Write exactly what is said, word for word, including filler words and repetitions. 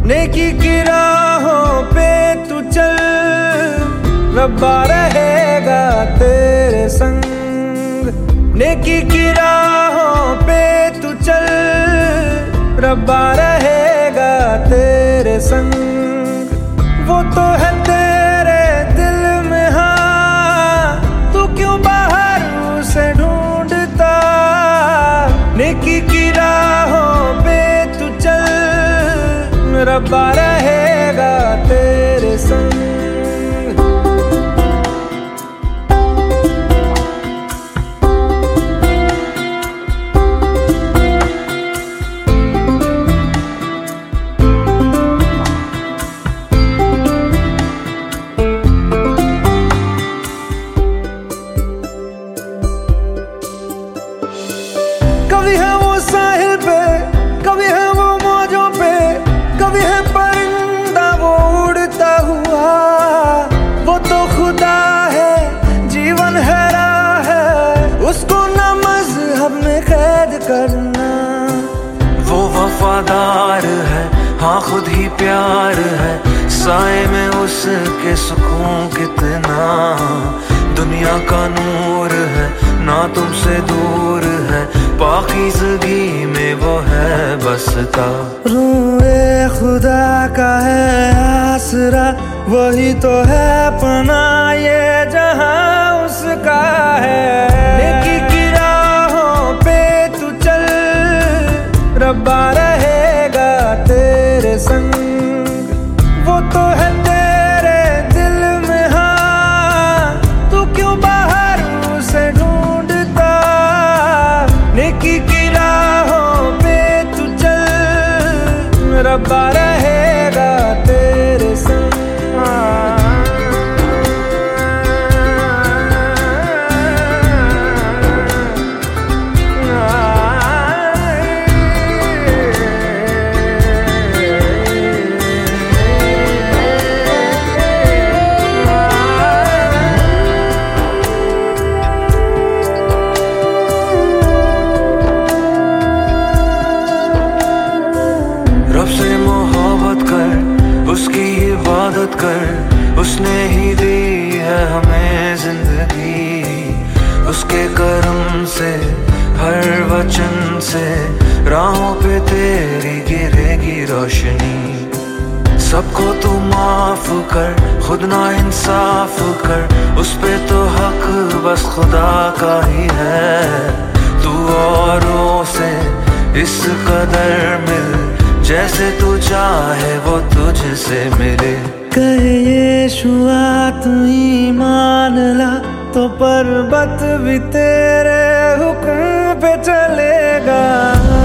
नेकी की राहों पे तू चल, रब्बा रहेगा तेरे संग। नेकी की राहों पे तू चल, रब्बा रहेगा तेरे संग। वो तो है तेरे दिल में, हाँ तू क्यों बाहर उसे ढूंढता। नेकी की राहों पे तू चल, रब्बा रहेगा तेरे संग। कभी है वो साहिल पे, कभी है वो मौजों पे, कभी है परिंदा वो उड़ता हुआ। वो तो खुदा है, जीवन है राह है, उसको न मजहब में कैद करना। वो वफादार है, हाँ खुद ही प्यार है, साए में उसके सुकून कितना। दुनिया का नूर है, ना तुमसे दूर है, पाकीज़गी में वो है बसता। रूए खुदा का है आसरा, वही तो है पनाह ये जहां उसका है। नेकी की राहों पे तू चल, रब्बा रहेगा तेरे संग। वो तो है तेरे दिल में, हाँ तू क्यों बाहर उसे ढूंढता। नेकी की राहों पे तू चल, रब्बा रहेगा तेरे संग। रब से मोहब्बत कर, उसकी इबादत कर, उसने ही दी है हमें जिंदगी। उसके करम से, हर वचन से, राहों पे तेरी गिरेगी रोशनी। सबको तू माफ कर, खुद ना इंसाफ कर, उस पे तो हक बस खुदा का ही है। तू औरों से इस कदर मिल, जैसे तू चाहे वो तुझसे मिले। कहे यीशुआ तू ईमान ला, तो पर्वत भी तेरे हुक्म पे चलेगा।